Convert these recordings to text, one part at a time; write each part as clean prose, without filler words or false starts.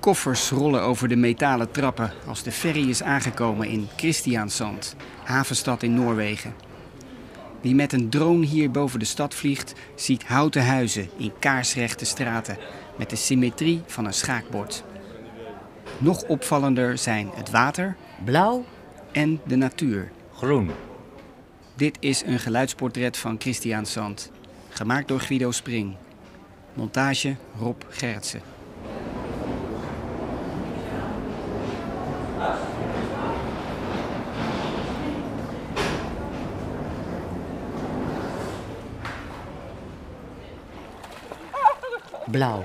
Koffers rollen over de metalen trappen als de ferry is aangekomen in Kristiansand, havenstad in Noorwegen. Wie met een drone hier boven de stad vliegt, ziet houten huizen in kaarsrechte straten met de symmetrie van een schaakbord. Nog opvallender zijn het water, blauw en de natuur, groen. Dit is een geluidsportret van Kristiansand, gemaakt door Guido Spring. Montage Rob Gerritsen. Blauw.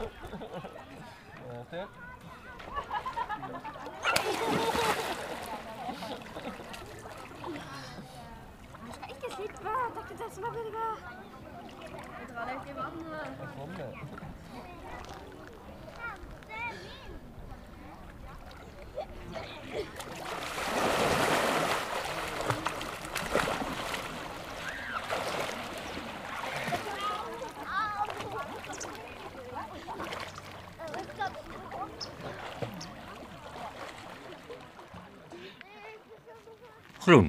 Groen.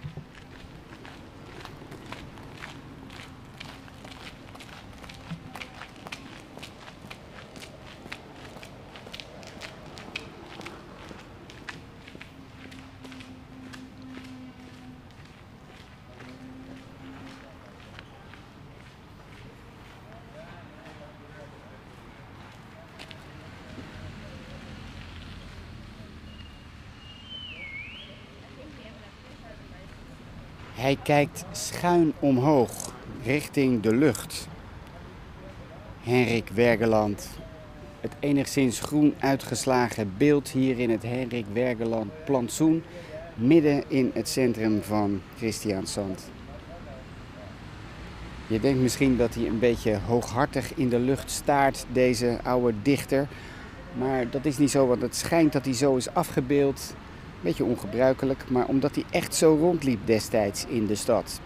Hij kijkt schuin omhoog, richting de lucht. Henrik Wergeland. Het enigszins groen uitgeslagen beeld hier in het Henrik Wergeland plantsoen, midden in het centrum van Kristiansand. Je denkt misschien dat hij een beetje hooghartig in de lucht staart, deze oude dichter. Maar dat is niet zo, want het schijnt dat hij zo is afgebeeld. Beetje ongebruikelijk, maar omdat hij echt zo rondliep destijds in de stad.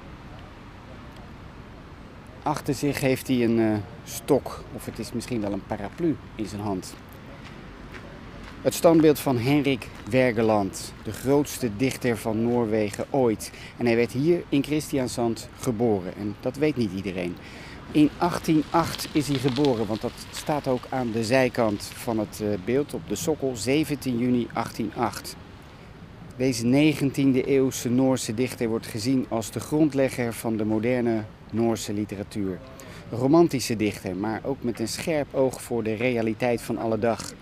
Achter zich heeft hij een stok, of het is misschien wel een paraplu in zijn hand. Het standbeeld van Henrik Wergeland, de grootste dichter van Noorwegen ooit. En hij werd hier in Kristiansand geboren en dat weet niet iedereen. In 1808 is hij geboren, want dat staat ook aan de zijkant van het beeld op de sokkel, 17 juni 1808. Deze 19e eeuwse Noorse dichter wordt gezien als de grondlegger van de moderne Noorse literatuur. Een romantische dichter, maar ook met een scherp oog voor de realiteit van alle dag.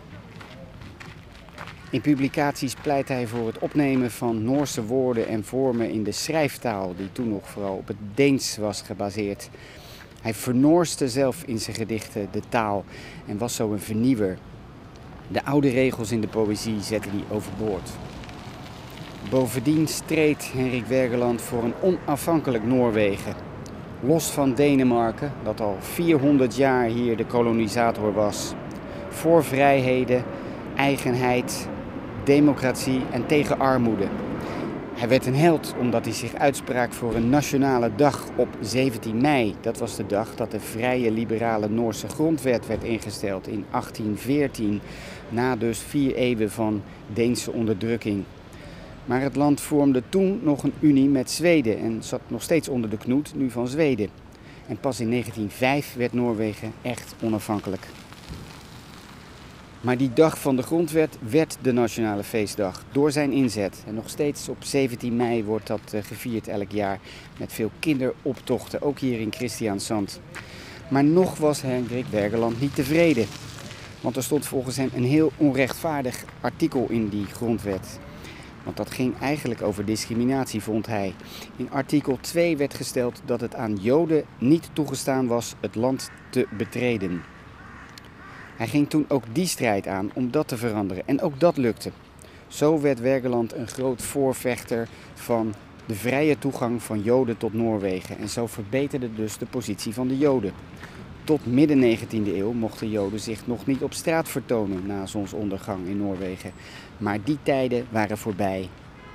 In publicaties pleit hij voor het opnemen van Noorse woorden en vormen in de schrijftaal, die toen nog vooral op het Deens was gebaseerd. Hij vernoorste zelf in zijn gedichten de taal en was zo een vernieuwer. De oude regels in de poëzie zette hij overboord. Bovendien streed Henrik Wergeland voor een onafhankelijk Noorwegen. Los van Denemarken, dat al 400 jaar hier de kolonisator was. Voor vrijheden, eigenheid, democratie en tegen armoede. Hij werd een held omdat hij zich uitsprak voor een nationale dag op 17 mei. Dat was de dag dat de vrije liberale Noorse grondwet werd ingesteld in 1814. Na dus 4 eeuwen van Deense onderdrukking. Maar het land vormde toen nog een unie met Zweden en zat nog steeds onder de knoet, nu van Zweden. En pas in 1905 werd Noorwegen echt onafhankelijk. Maar die dag van de grondwet werd de nationale feestdag door zijn inzet. En nog steeds op 17 mei wordt dat gevierd elk jaar met veel kinderoptochten, ook hier in Kristiansand. Maar nog was Henrik Wergeland niet tevreden. Want er stond volgens hem een heel onrechtvaardig artikel in die grondwet. Want dat ging eigenlijk over discriminatie, vond hij. In artikel 2 werd gesteld dat het aan Joden niet toegestaan was het land te betreden. Hij ging toen ook die strijd aan om dat te veranderen. En ook dat lukte. Zo werd Wergeland een groot voorvechter van de vrije toegang van Joden tot Noorwegen. En zo verbeterde dus de positie van de Joden. Tot midden 19e eeuw mochten Joden zich nog niet op straat vertonen na zonsondergang in Noorwegen. Maar die tijden waren voorbij.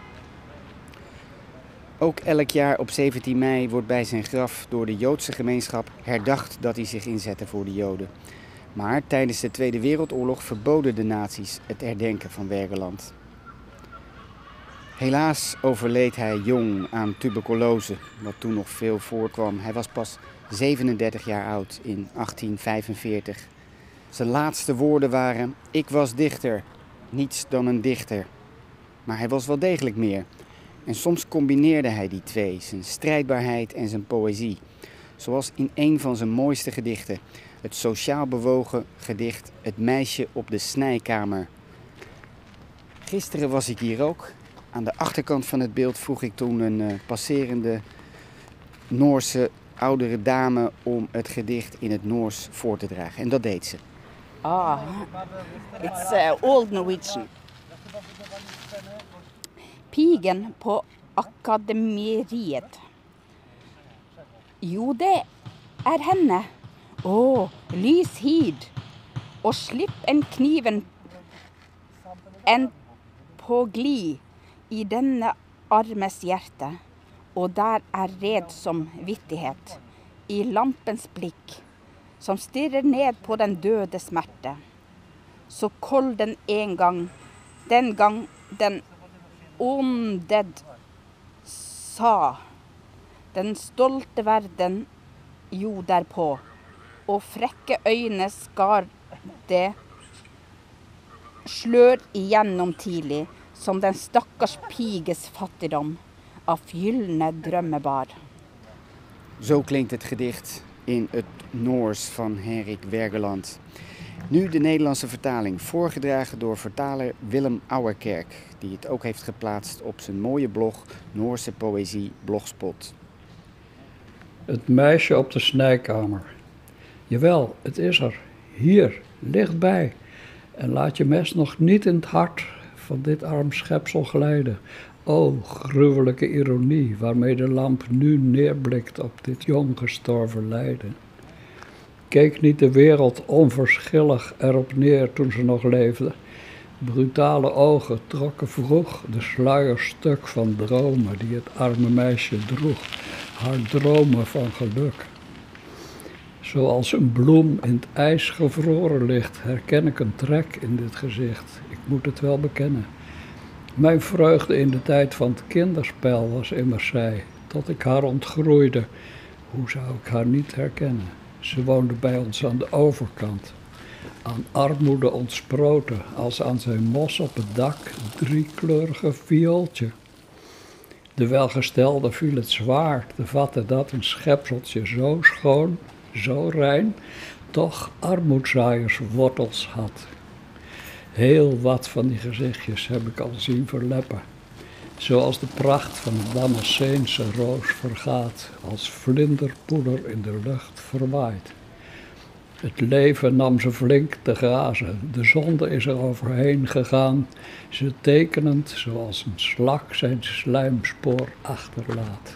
Ook elk jaar op 17 mei wordt bij zijn graf door de Joodse gemeenschap herdacht dat hij zich inzette voor de Joden. Maar tijdens de Tweede Wereldoorlog verboden de nazi's het herdenken van Wergeland. Helaas overleed hij jong aan tuberculose, wat toen nog veel voorkwam. Hij was pas 37 jaar oud in 1845. Zijn laatste woorden waren: "Ik was dichter, niets dan een dichter." Maar hij was wel degelijk meer. En soms combineerde hij die twee, zijn strijdbaarheid en zijn poëzie. Zoals in een van zijn mooiste gedichten, het sociaal bewogen gedicht Het meisje op de snijkamer. Gisteren was ik hier ook. Aan de achterkant van het beeld vroeg ik toen een passerende Noorse oudere dame om het gedicht in het Noors voor te dragen. En dat deed ze. It's old Norwegian. Pigen på akademeriet. Jo, det henne. Lys hid. Og slipp en kniven en på gli i denne armes hjerte. Og der red som vittighet i lampens blikk, som stirrer ned på den døde smerte. Så kold den den gang den åndet sa, den stolte verden jo derpå, og frekke øyne skar det slør igjennom tidlig, som den stakkars piges fattigdom, af gyllene drømmebar. Zo klinkt het gedicht in het Noors van Henrik Wergeland. Nu de Nederlandse vertaling, voorgedragen door vertaler Willem Ouwerkerk, die het ook heeft geplaatst op zijn mooie blog Noorse Poëzie Blogspot. Het meisje op de snijkamer. Jawel, het is er. Hier, lichtbij. En laat je mes nog niet in het hart van dit arm schepsel glijden. O, gruwelijke ironie waarmee de lamp nu neerblikt op dit jong gestorven lijden. Keek niet de wereld onverschillig erop neer toen ze nog leefde? Brutale ogen trokken vroeg de sluier stuk van dromen die het arme meisje droeg, haar dromen van geluk. Zoals een bloem in het ijs gevroren ligt, herken ik een trek in dit gezicht. Ik moet het wel bekennen. Mijn vreugde in de tijd van het kinderspel was immers zij, tot ik haar ontgroeide. Hoe zou ik haar niet herkennen? Ze woonde bij ons aan de overkant. Aan armoede ontsproten, als aan zijn mos op het dak, een driekleurige viooltje. De welgestelde viel het zwaar te vatten dat een schepseltje zo schoon, zo rein, toch armoedzaaierswortels had. Heel wat van die gezichtjes heb ik al zien verleppen. Zoals de pracht van de Damasceense roos vergaat, als vlinderpoeder in de lucht verwaait. Het leven nam ze flink te grazen, de zonde is er overheen gegaan, ze tekenend zoals een slak zijn slijmspoor achterlaat.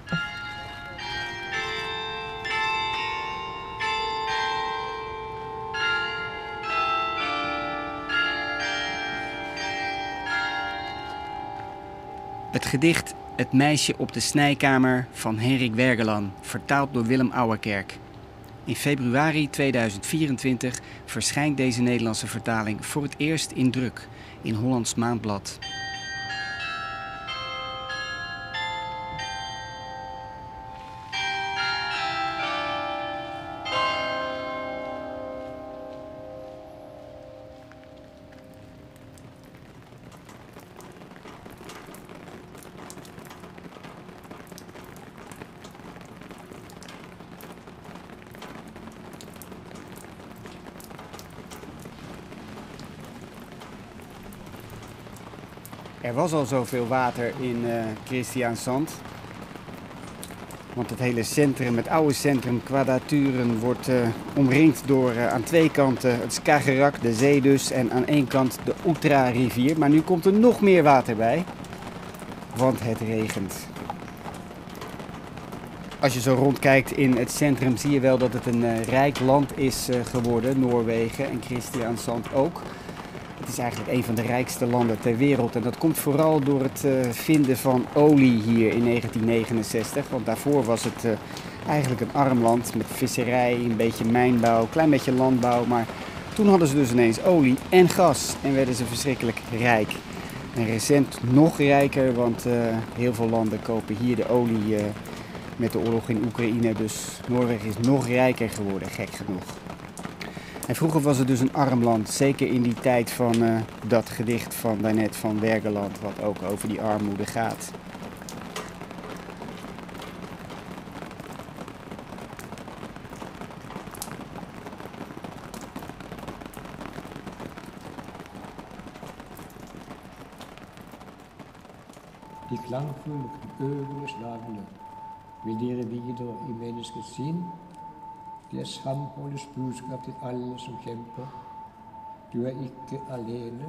Het gedicht Het meisje op de snijkamer van Henrik Wergeland, vertaald door Willem Ouwerkerk. In februari 2024 verschijnt deze Nederlandse vertaling voor het eerst in druk in Hollands Maandblad. Er was al zoveel water in Christiansand. Want het hele centrum, het oude centrum Kwadaturen, wordt omringd door aan twee kanten het Skagerrak, de zee dus, en aan één kant de Otra-rivier. Maar nu komt er nog meer water bij, want het regent. Als je zo rondkijkt in het centrum zie je wel dat het een rijk land is geworden, Noorwegen en Christiansand ook. Het is eigenlijk een van de rijkste landen ter wereld en dat komt vooral door het vinden van olie hier in 1969. Want daarvoor was het Eigenlijk een arm land met visserij, een beetje mijnbouw, een klein beetje landbouw. Maar toen hadden ze dus ineens olie en gas en werden ze verschrikkelijk rijk. En recent nog rijker, want heel veel landen kopen hier de olie met de oorlog in Oekraïne. Dus Noorwegen is nog rijker geworden, gek genoeg. En vroeger was het dus een arm land, zeker in die tijd van dat gedicht van daarnet van Wergeland, wat ook over die armoede gaat. Die klankvolle øvelseslagene vil dere videre i menneskets sinn. Det er samholdets budskap til alle som kjemper. Du er ikke alene.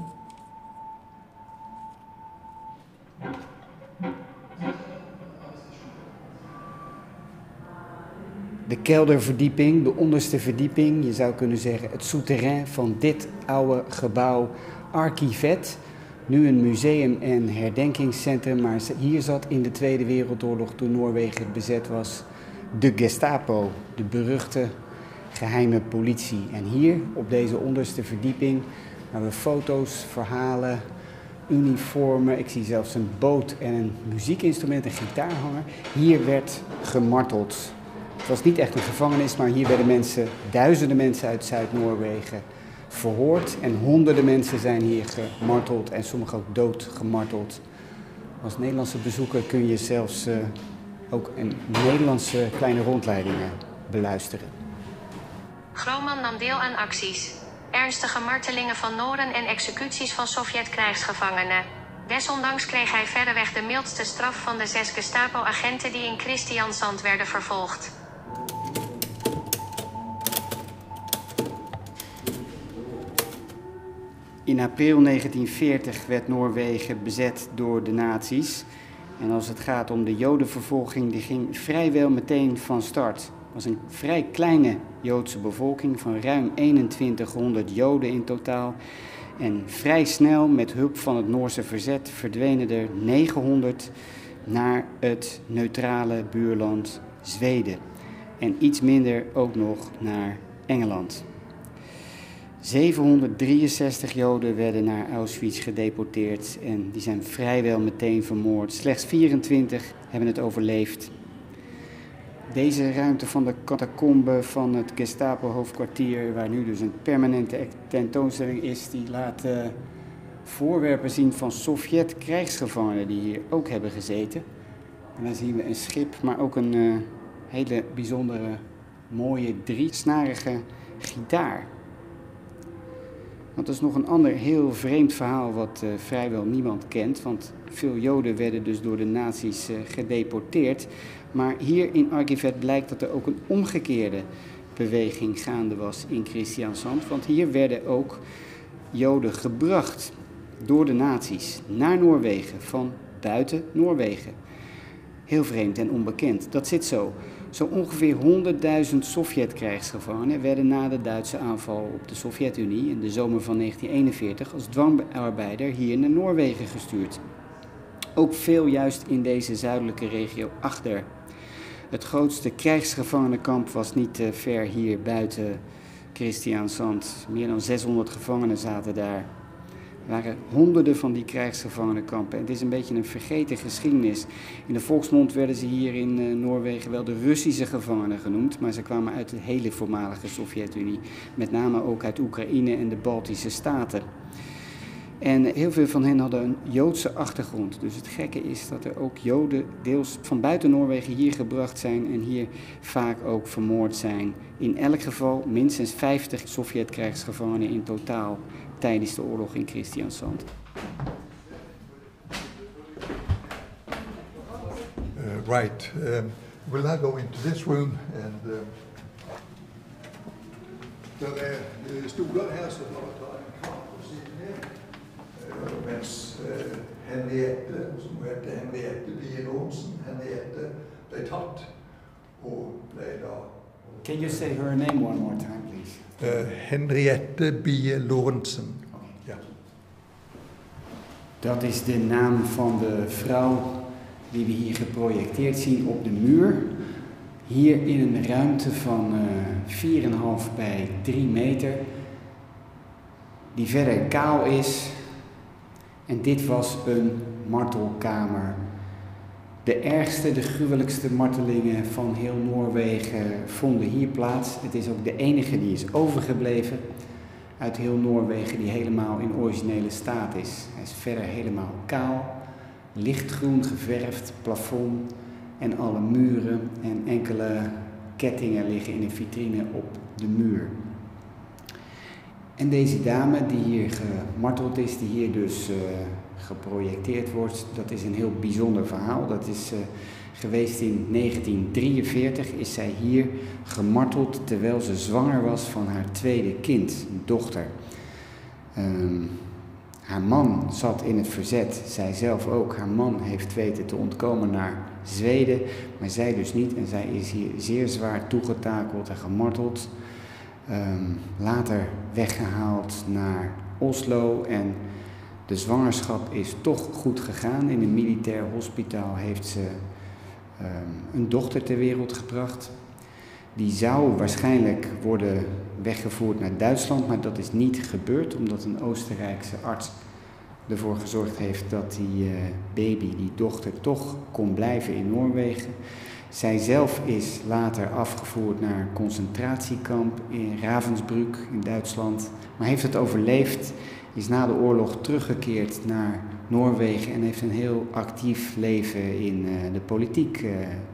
De kelderverdieping, de onderste verdieping, je zou kunnen zeggen het souterrain van dit oude gebouw Arkivet. Nu een museum en herdenkingscentrum, maar hier zat in de Tweede Wereldoorlog, toen Noorwegen bezet was, de Gestapo, de beruchte geheime politie. En hier op deze onderste verdieping hebben we foto's, verhalen, uniformen. Ik zie zelfs een boot en een muziekinstrument, een gitaarhanger. Hier werd gemarteld. Het was niet echt een gevangenis, maar hier werden mensen, duizenden mensen uit Zuid-Noorwegen verhoord. En honderden mensen zijn hier gemarteld en sommigen ook doodgemarteld. Als Nederlandse bezoeker kun je zelfs ook een Nederlandse kleine rondleiding beluisteren. Groman nam deel aan acties. Ernstige martelingen van Noren en executies van Sovjet-krijgsgevangenen. Desondanks kreeg hij verreweg de mildste straf van de 6 Gestapo-agenten die in Kristiansand werden vervolgd. In april 1940 werd Noorwegen bezet door de nazi's. En als het gaat om de Jodenvervolging, die ging vrijwel meteen van start. Het was een vrij kleine Joodse bevolking van ruim 2100 Joden in totaal. En vrij snel, met hulp van het Noorse verzet, verdwenen er 900 naar het neutrale buurland Zweden. En iets minder ook nog naar Engeland. 763 Joden werden naar Auschwitz gedeporteerd en die zijn vrijwel meteen vermoord. Slechts 24 hebben het overleefd. Deze ruimte van de catacombe van het Gestapo-hoofdkwartier, waar nu dus een permanente tentoonstelling is, die laat voorwerpen zien van Sovjet-krijgsgevangenen die hier ook hebben gezeten. En dan zien we een schip, maar ook een hele bijzondere, mooie driesnarige gitaar. Want dat is nog een ander heel vreemd verhaal wat vrijwel niemand kent. Want veel Joden werden dus door de nazi's gedeporteerd. Maar hier in Arkivet blijkt dat er ook een omgekeerde beweging gaande was in Kristiansand. Want hier werden ook Joden gebracht door de nazi's naar Noorwegen, van buiten Noorwegen. Heel vreemd en onbekend. Dat zit zo. Zo ongeveer 100.000 Sovjet-krijgsgevangenen werden na de Duitse aanval op de Sovjet-Unie in de zomer van 1941 als dwangarbeider hier naar Noorwegen gestuurd. Ook veel juist in deze zuidelijke regio Agder. Het grootste krijgsgevangenenkamp was niet ver hier buiten Kristiansand. Meer dan 600 gevangenen zaten daar. Er waren honderden van die krijgsgevangenenkampen. Het is een beetje een vergeten geschiedenis. In de volksmond werden ze hier in Noorwegen wel de Russische gevangenen genoemd, maar ze kwamen uit de hele voormalige Sovjet-Unie. Met name ook uit Oekraïne en de Baltische Staten. En heel veel van hen hadden een Joodse achtergrond. Dus het gekke is dat er ook Joden deels van buiten Noorwegen hier gebracht zijn en hier vaak ook vermoord zijn. In elk geval minstens 50 Sovjet-krijgsgevangenen in totaal tijdens de oorlog in Kristiansand. Right. We'll now go into this room and de stolar här så bara ta en kvart och sitta ner. Mens Henriette, som heter Henriette Bie-Lorentzen, Henriette blev tatt og ble da... Can you say her name one more time, please? Henriette Bie-Lorentzen. Ja. Dat is de naam van de vrouw die we hier geprojecteerd zien op de muur. Hier in een ruimte van 4,5 bij 3 meter, die verder kaal is. En dit was een martelkamer. De ergste, de gruwelijkste martelingen van heel Noorwegen vonden hier plaats. Het is ook de enige die is overgebleven uit heel Noorwegen die helemaal in originele staat is. Hij is verder helemaal kaal, lichtgroen geverfd, plafond en alle muren en enkele kettingen liggen in een vitrine op de muur. En deze dame die hier gemarteld is, die hier dus geprojecteerd wordt, dat is een heel bijzonder verhaal. Dat is geweest in 1943, is zij hier gemarteld terwijl ze zwanger was van haar tweede kind, een dochter. Haar man zat in het verzet, zij zelf ook. Haar man heeft weten te ontkomen naar Zweden, maar zij dus niet. En zij is hier zeer zwaar toegetakeld en gemarteld. Later weggehaald naar Oslo en de zwangerschap is toch goed gegaan. In een militair hospitaal heeft ze een dochter ter wereld gebracht. Die zou waarschijnlijk worden weggevoerd naar Duitsland, maar dat is niet gebeurd omdat een Oostenrijkse arts ervoor gezorgd heeft dat die baby, die dochter, toch kon blijven in Noorwegen. Zij zelf is later afgevoerd naar een concentratiekamp in Ravensbrück in Duitsland, maar heeft het overleefd, is na de oorlog teruggekeerd naar Noorwegen en heeft een heel actief leven in de politiek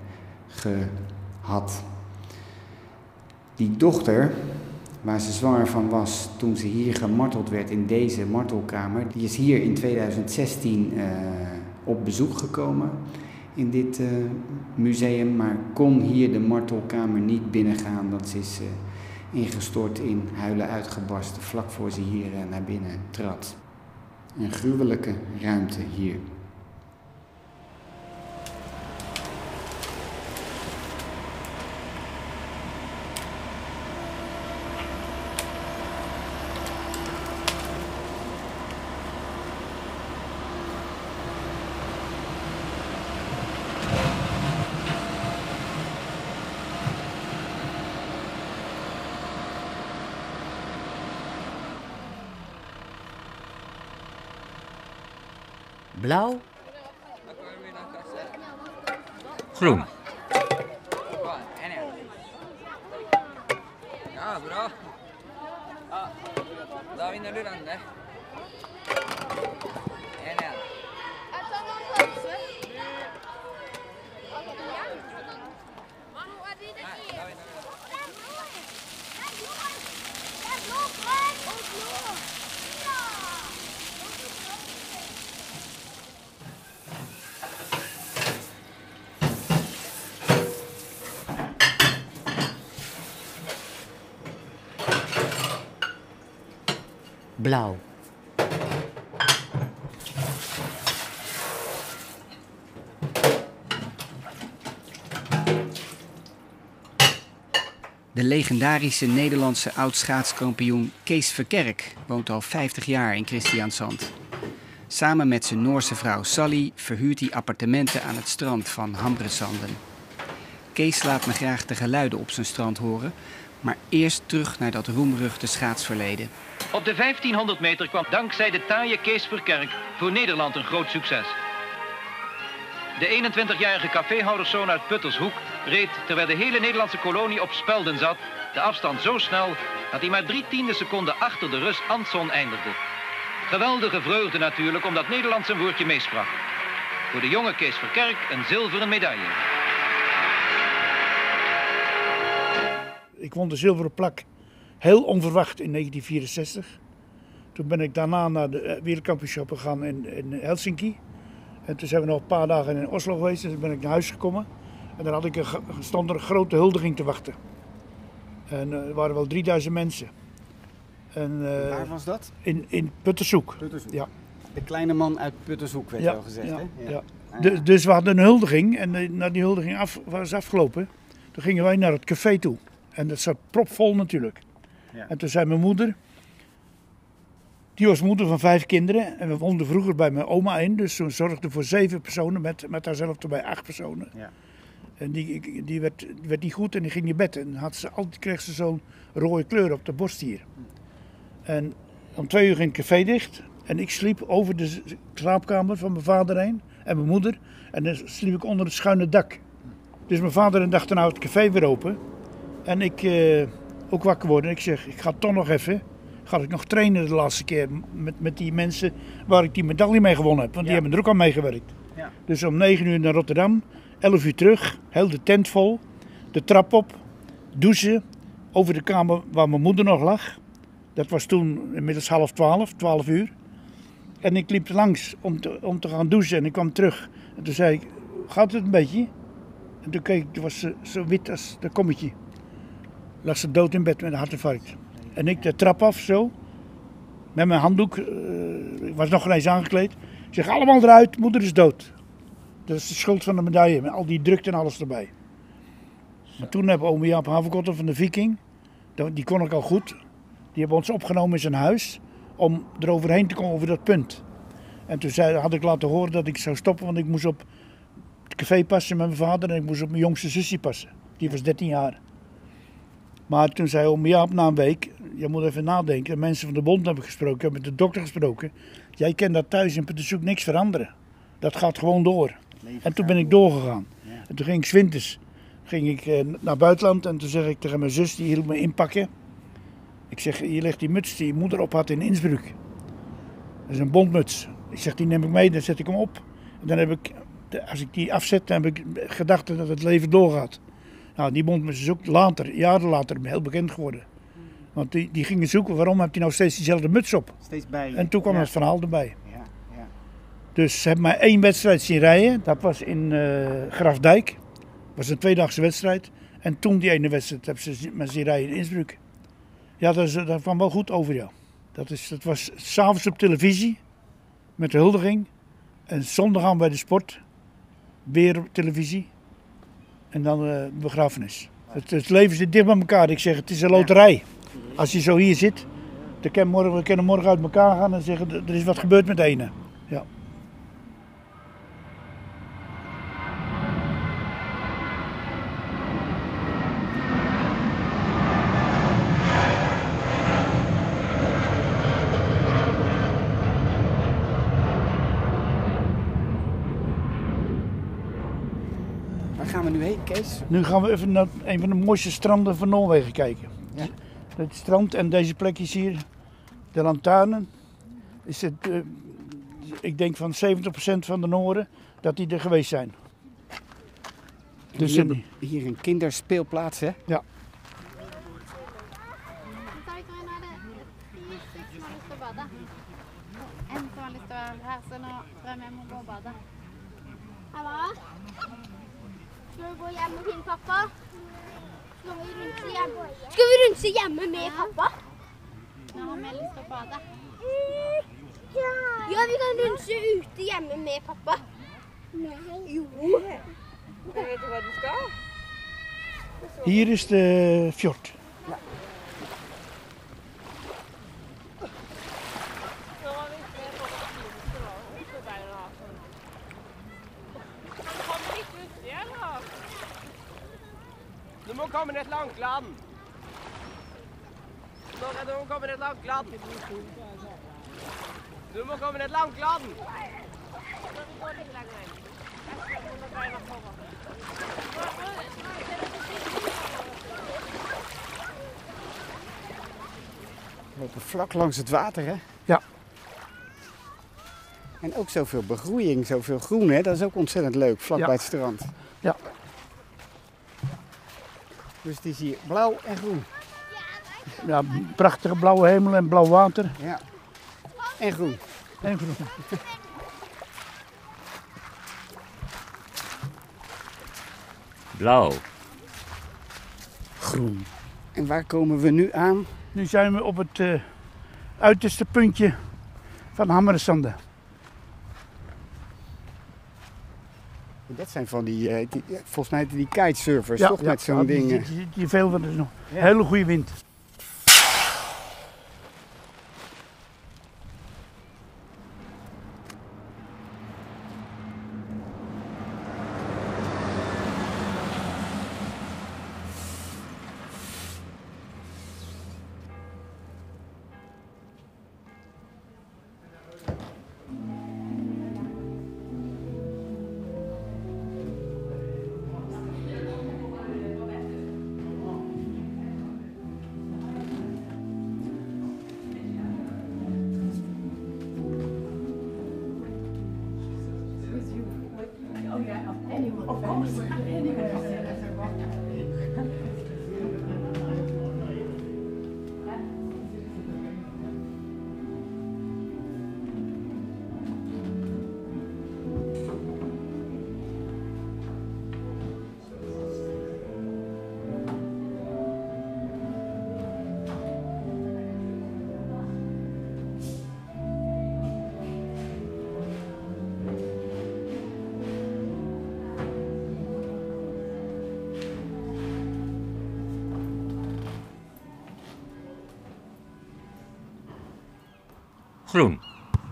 gehad. Die dochter, waar ze zwanger van was toen ze hier gemarteld werd in deze martelkamer, die is hier in 2016 op bezoek gekomen in dit museum, maar kon hier de martelkamer niet binnengaan, want ze is ingestort in huilen uitgebarsten vlak voor ze hier naar binnen trad. Een gruwelijke ruimte hier. Blauw. Groen. Ja, bra. Ja, da vinner du runde. 1-1. Blauw. De legendarische Nederlandse oud-schaatskampioen Kees Verkerk woont al 50 jaar in Kristiansand. Samen met zijn Noorse vrouw Sally verhuurt hij appartementen aan het strand van Hamresanden. Kees laat me graag de geluiden op zijn strand horen, maar eerst terug naar dat roemruchte schaatsverleden. Op de 1500 meter kwam dankzij de taaie Kees Verkerk voor Nederland een groot succes. De 21-jarige caféhouderszoon uit Puttershoek reed, terwijl de hele Nederlandse kolonie op Spelden zat, de afstand zo snel dat hij maar 3/10 seconden achter de Rus Anton eindigde. Geweldige vreugde natuurlijk, omdat Nederland zijn woordje meesprak. Voor de jonge Kees Verkerk een zilveren medaille. Ik won de zilveren plak heel onverwacht in 1964. Toen ben ik daarna naar de wereldkampioenschappen gegaan in Helsinki. En toen zijn we nog een paar dagen in Oslo geweest. Dus ben ik naar huis gekomen. En daar stond er een grote huldiging te wachten. En er waren wel 3000 mensen. En, waar was dat? In Puttershoek. Puttershoek. Ja. De kleine man uit Puttershoek werd wel gezegd, ja, hè? Ja. Ja. Dus we hadden een huldiging en na die huldiging was afgelopen, toen gingen wij naar het café toe. En dat zat propvol natuurlijk. Ja. En toen zei mijn moeder, die was moeder van 5 kinderen en we woonden vroeger bij mijn oma in, dus toen zorgde voor 7 personen met haarzelf erbij 8 personen. Ja. En die werd niet goed en die ging naar bed. En kreeg ze zo'n rode kleur op de borst hier. En om 2 uur ging het café dicht. En ik sliep over de slaapkamer van mijn vader heen en mijn moeder. En dan sliep ik onder het schuine dak. Dus mijn vader dacht, nou het café weer open. En ik ook wakker worden. En ik zeg, ik ga toch nog even. Ga ik nog trainen de laatste keer met die mensen waar ik die medaille mee gewonnen heb. Want die hebben er ook aan meegewerkt. Ja. Dus om 9 uur naar Rotterdam, 11 uur terug, heel de tent vol. De trap op, douchen, over de kamer waar mijn moeder nog lag. Dat was toen inmiddels 12 uur. En ik liep langs om te gaan douchen en ik kwam terug. En toen zei ik, gaat het een beetje? En toen keek ik, toen was ze zo wit als dat kommetje. Lag ze dood in bed met een hartinfarct. En ik de trap af zo, met mijn handdoek, ik was nog ineens aangekleed. Ik zeg, allemaal eruit, moeder is dood. Dat is de schuld van de medaille, met al die drukte en alles erbij. Maar toen hebben oom Jaap Haverkotter van de Viking, die kon ik al goed. Die hebben ons opgenomen in zijn huis om eroverheen te komen over dat punt. En toen had ik laten horen dat ik zou stoppen, want ik moest op het café passen met mijn vader en ik moest op mijn jongste zusje passen. Die was 13 jaar. Maar toen zei oom Jaap na een week, je moet even nadenken. Mensen van de bond hebben gesproken, ik heb met de dokter gesproken. Jij kent dat thuis in Pietershoek niks veranderen. Dat gaat gewoon door. En toen ben ik doorgegaan. Ja. En toen ging ik 's winters naar buitenland en toen zeg ik tegen mijn zus, die hielp me inpakken. Ik zeg, hier ligt die muts die je moeder op had in Innsbruck. Dat is een bondmuts. Ik zeg, die neem ik mee, dan zet ik hem op. En dan heb ik, als ik die afzet, dan heb ik gedachten dat het leven doorgaat. Nou, die bondmuts is ook later, jaren later, heel bekend geworden. Want die gingen zoeken, waarom heeft hij nou steeds diezelfde muts op? Steeds bij je. En toen kwam het verhaal erbij. Ja, ja. Dus ze hebben mij 1 wedstrijd zien rijden. Dat was in Grafdijk. Dat was een 2-dagse wedstrijd. En toen die ene wedstrijd hebben ze me zien rijden in Innsbruck. Ja, dat kwam wel goed over, ja. Dat was 's avonds op televisie, met de huldiging. En zondag gaan we bij de sport, weer op televisie. En dan de begrafenis. Het leven zit dicht bij elkaar. Ik zeg, het is een loterij. Als je zo hier zit, we kunnen morgen uit elkaar gaan en zeggen, er is wat gebeurd met de ene. Ja. Waar gaan we nu heen, Kees? Nu gaan we even naar een van de mooiste stranden van Noorwegen kijken. Ja? Het strand en deze plekjes hier, de lantaarnen, is het, ik denk van 70% van de Nooren dat die er geweest zijn. Dus hier een kinderspeelplaats, hè? Ja. Skal vi gå hjem og finne pappa? Skal vi runde hjemme med pappa? Ja, men lyst til å bade. Ja, vi kan runde ute hjemme med pappa. Nei. Jo. Vet du hva du skal? Hier is de fjord. Ja. Du må komme ned til Ankeland. Du må komme ned til Ankeland. Du må komme ned til Ankeland. We lopen vlak langs het water, hè? Ja. En ook zoveel begroeiing, zoveel groen, hè? Dat is ook ontzettend leuk, vlak bij het strand. Ja. Dus het is hier blauw en groen. Ja, prachtige blauwe hemel en blauw water. Ja. En groen. En groen. Blauw. Groen. En waar komen we nu aan? Nu zijn we op het uiterste puntje van Hammersande. Dat zijn van die volgens mij die kitesurfers, toch? Met zo'n ding. Die veel van, nog hele goede wind. Groen.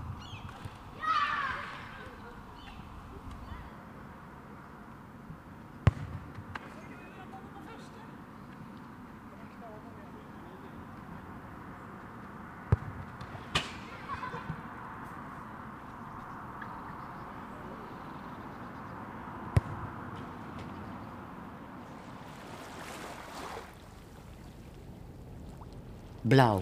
Blauw.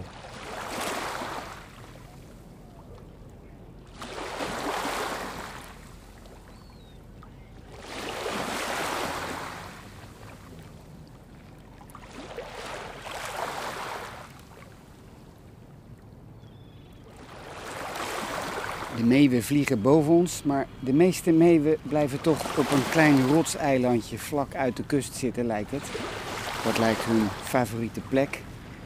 De meeuwen vliegen boven ons, maar de meeste meeuwen blijven toch op een klein rotseilandje vlak uit de kust zitten, lijkt het. Dat lijkt hun favoriete plek.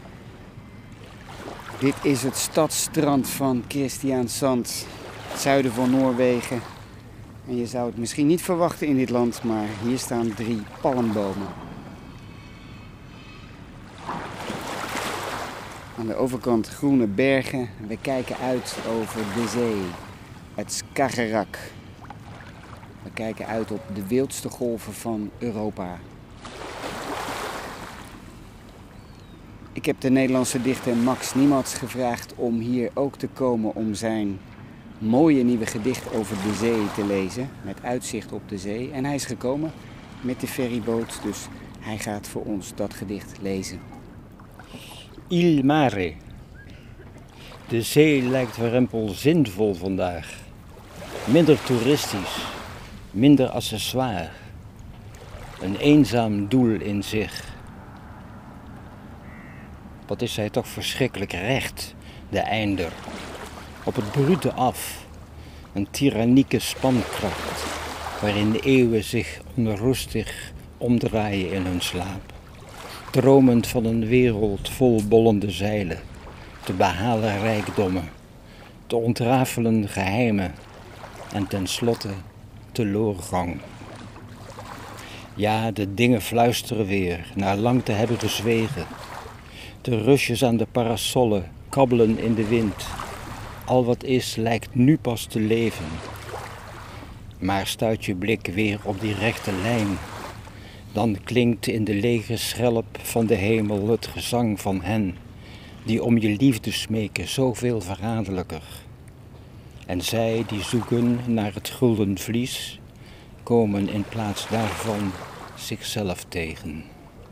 Dit is het stadsstrand van Kristiansand, het zuiden van Noorwegen. En je zou het misschien niet verwachten in dit land, maar hier staan 3 palmbomen. Aan de overkant groene bergen. We kijken uit over de zee, het Skagerrak. We kijken uit op de wildste golven van Europa. Ik heb de Nederlandse dichter Max Niematz gevraagd om hier ook te komen om zijn mooie nieuwe gedicht over de zee te lezen, met uitzicht op de zee. En hij is gekomen met de ferryboot, dus hij gaat voor ons dat gedicht lezen. Il mare. De zee lijkt warempel zinvol vandaag. Minder toeristisch, minder accessoire. Een eenzaam doel in zich. Wat is hij toch verschrikkelijk recht, de einder. Op het brute af, een tyrannieke spankracht, waarin de eeuwen zich onrustig omdraaien in hun slaap. Dromend van een wereld vol bollende zeilen, te behalen rijkdommen, te ontrafelen geheimen en tenslotte teloorgang. Ja, de dingen fluisteren weer, na lang te hebben gezwegen. De rusjes aan de parasollen kabbelen in de wind. Al wat is lijkt nu pas te leven. Maar stuit je blik weer op die rechte lijn, dan klinkt in de lege schelp van de hemel het gezang van hen die om je liefde smeken zoveel verraderlijker. En zij die zoeken naar het gulden vlies, komen in plaats daarvan zichzelf tegen.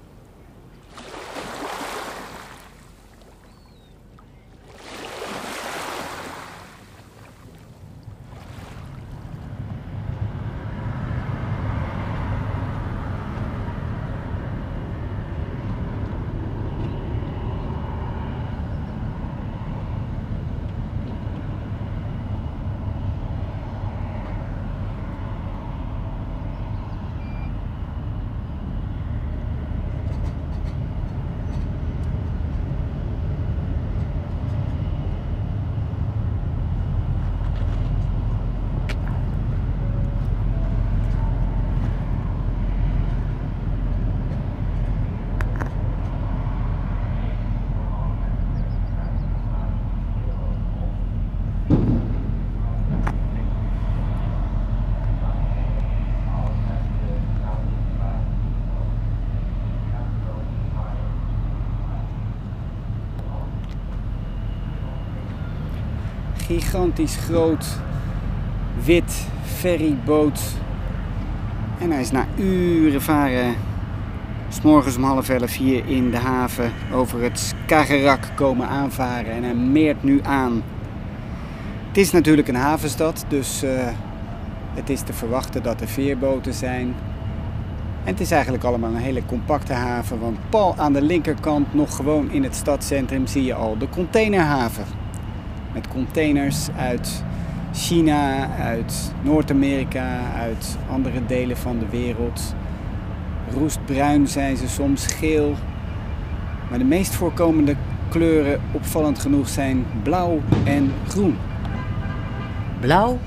Gigantisch groot, wit ferryboot. En hij is na uren varen, 's morgens om 3:30 hier in de haven, over het Skagerrak komen aanvaren. En hij meert nu aan. Het is natuurlijk een havenstad, dus Het is te verwachten dat er veerboten zijn. En het is eigenlijk allemaal een hele compacte haven, want pal aan de linkerkant, nog gewoon in het stadscentrum, zie je al de containerhaven. Met containers uit China, uit Noord-Amerika, uit andere delen van de wereld. Roestbruin zijn ze, soms geel. Maar de meest voorkomende kleuren, opvallend genoeg, zijn blauw en groen. Blauw.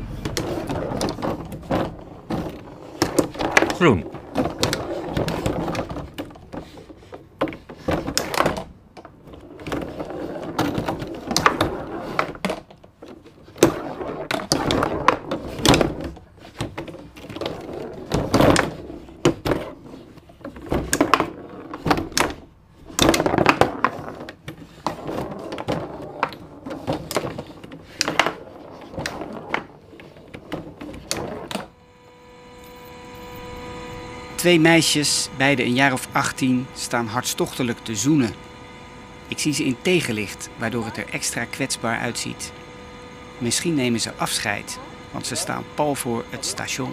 Groen. Twee meisjes, beide een jaar of 18, staan hartstochtelijk te zoenen. Ik zie ze in tegenlicht, waardoor het er extra kwetsbaar uitziet. Misschien nemen ze afscheid, want ze staan pal voor het station.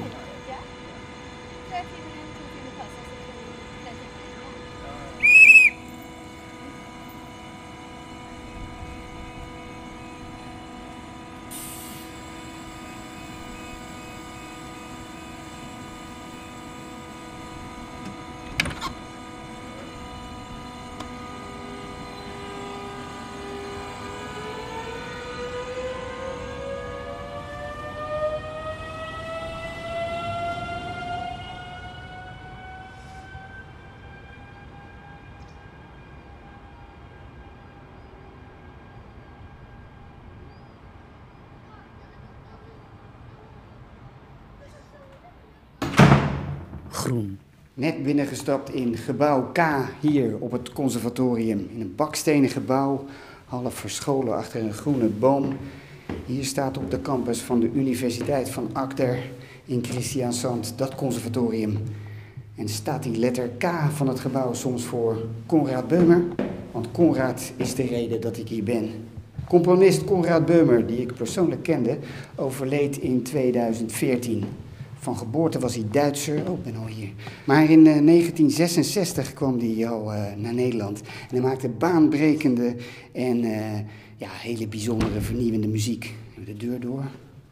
Groen. Net binnengestapt in gebouw K hier op het conservatorium. In een bakstenen gebouw, half verscholen achter een groene boom. Hier staat op de campus van de Universiteit van Agder in Kristiansand dat conservatorium. En staat die letter K van het gebouw soms voor Konrad Beumer? Want Konrad is de reden dat ik hier ben. Componist Konrad Beumer, die ik persoonlijk kende, overleed in 2014. Van geboorte was hij Duitser, ik ben al hier. Maar in 1966 kwam hij al naar Nederland. En hij maakte baanbrekende en hele bijzondere, vernieuwende muziek. De deur door,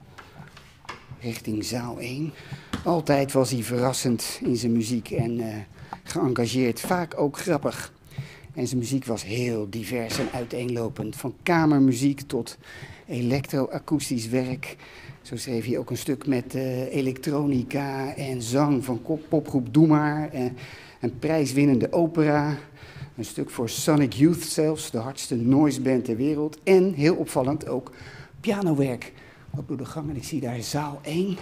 richting zaal 1. Altijd was hij verrassend in zijn muziek en geëngageerd, vaak ook grappig. En zijn muziek was heel divers en uiteenlopend. Van kamermuziek tot elektro-akoestisch werk. Zo schreef hij ook een stuk met elektronica en zang van popgroep Doe Maar. Een prijswinnende opera. Een stuk voor Sonic Youth zelfs, de hardste noiseband ter wereld. En, heel opvallend, ook pianowerk. Ook door de gang en ik zie daar zaal 1.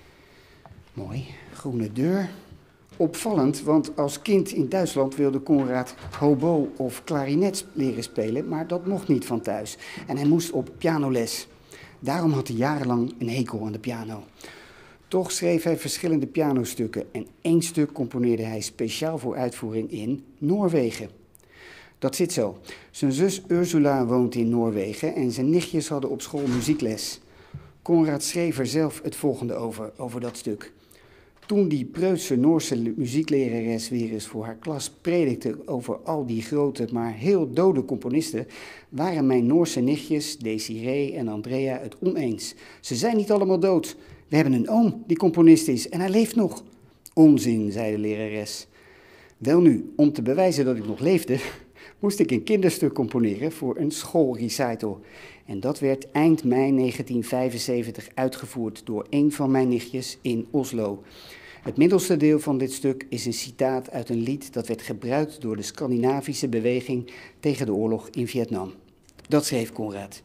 Mooi, groene deur. Opvallend, want als kind in Duitsland wilde Konrad hobo of klarinet leren spelen, maar dat mocht niet van thuis. En hij moest op pianoles. Daarom had hij jarenlang een hekel aan de piano. Toch schreef hij verschillende pianostukken en 1 stuk componeerde hij speciaal voor uitvoering in Noorwegen. Dat zit zo. Zijn zus Ursula woont in Noorwegen en zijn nichtjes hadden op school muziekles. Konrad schreef er zelf het volgende over dat stuk. Toen die preutse Noorse muzieklerares weer eens voor haar klas predikte over al die grote, maar heel dode componisten, waren mijn Noorse nichtjes, Desiree en Andrea, het oneens. Ze zijn niet allemaal dood. We hebben een oom die componist is en hij leeft nog. Onzin, zei de lerares. Welnu, om te bewijzen dat ik nog leefde, moest ik een kinderstuk componeren voor een schoolrecital. En dat werd eind mei 1975 uitgevoerd door een van mijn nichtjes in Oslo. Het middelste deel van dit stuk is een citaat uit een lied dat werd gebruikt door de Scandinavische beweging tegen de oorlog in Vietnam. Dat schreef Konrad.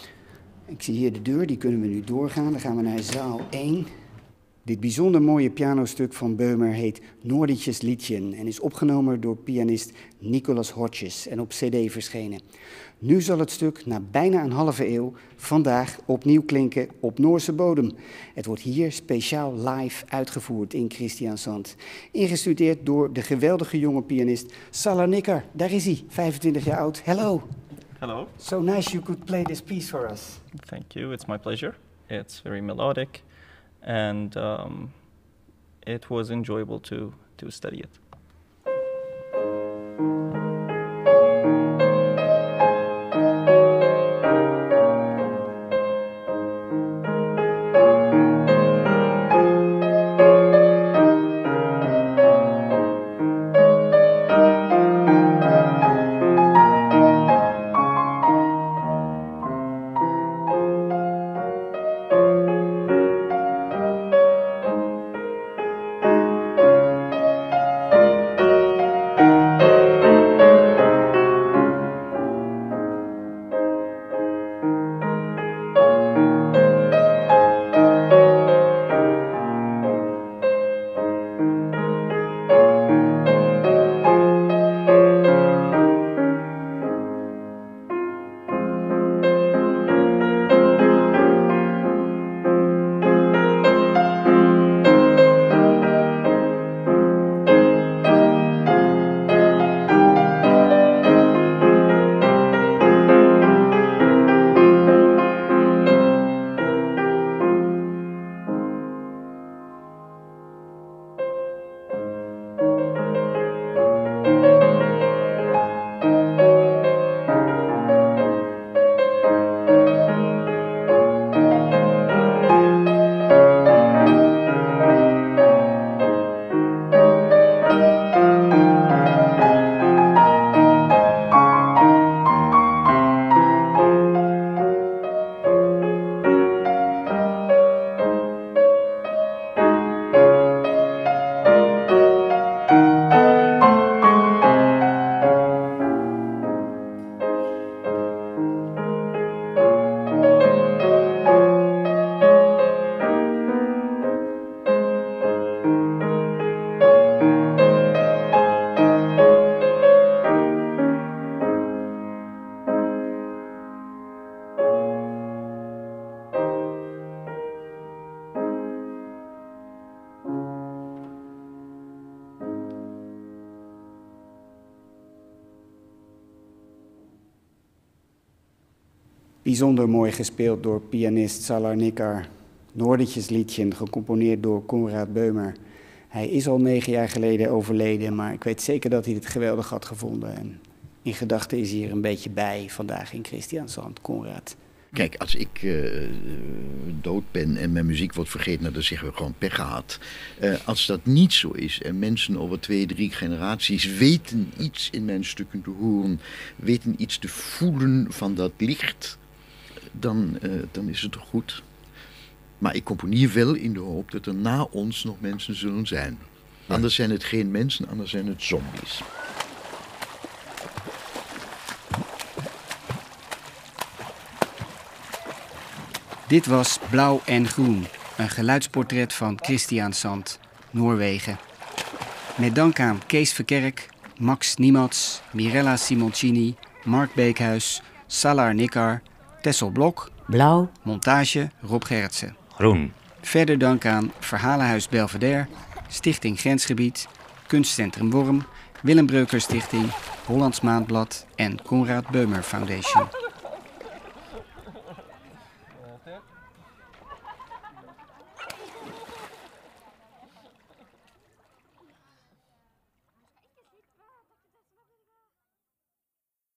Ik zie hier de deur, die kunnen we nu doorgaan. Dan gaan we naar zaal 1. Dit bijzonder mooie pianostuk van Beumer heet Noordisches Liedjen en is opgenomen door pianist Nicolas Hodges en op cd verschenen. Nu zal het stuk na bijna een halve eeuw vandaag opnieuw klinken op Noorse bodem. Het wordt hier speciaal live uitgevoerd in Kristiansand. Ingestudeerd door de geweldige jonge pianist Salar Nicker. Daar is hij, 25 jaar oud. Hello. Hello. So nice you could play this piece for us. Thank you, it's my pleasure. It's very melodic and it was enjoyable to study it. Bijzonder mooi gespeeld door pianist Salar Nicar. Noordertjesliedje, gecomponeerd door Konrad Beumer. Hij is al 9 jaar geleden overleden, maar ik weet zeker dat hij het geweldig had gevonden. En in gedachten is hij er een beetje bij vandaag in Christiansand, Konrad. Kijk, als ik dood ben en mijn muziek wordt vergeten, nou, dan zeggen we gewoon pech gehad. Als dat niet zo is en mensen over 2, 3 generaties weten iets in mijn stukken te horen, weten iets te voelen van dat licht, dan is het toch goed. Maar ik componeer wel in de hoop dat er na ons nog mensen zullen zijn. Anders zijn het geen mensen, anders zijn het zombies. Dit was Blauw en Groen, een geluidsportret van Christiansand, Noorwegen. Met dank aan Kees Verkerk, Max Niematz, Mirella Simoncini, Mark Beekhuis, Salar Nicar, Tessel Blok. Blauw. Montage Rob Gerritsen. Groen. Verder dank aan Verhalenhuis Belvedere, Stichting Grensgebied, Kunstcentrum Worm, Willem Breukers Stichting, Hollands Maandblad en Konrad Beumer Foundation.